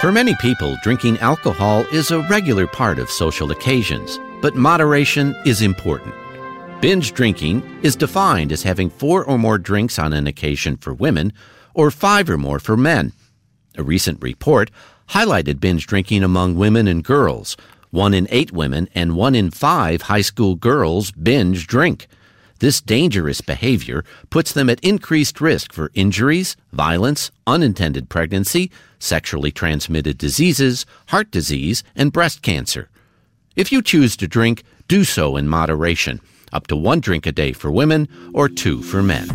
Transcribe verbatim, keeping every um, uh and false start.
For many people, drinking alcohol is a regular part of social occasions, but moderation is important. Binge drinking is defined as having four or more drinks on an occasion for women, or five or more for men. A recent report highlighted binge drinking among women and girls. One in eight women and one in five high school girls binge drink. This dangerous behavior puts them at increased risk for injuries, violence, unintended pregnancy, sexually transmitted diseases, heart disease, and breast cancer. If you choose to drink, do so in moderation, up to one drink a day for women or two for men.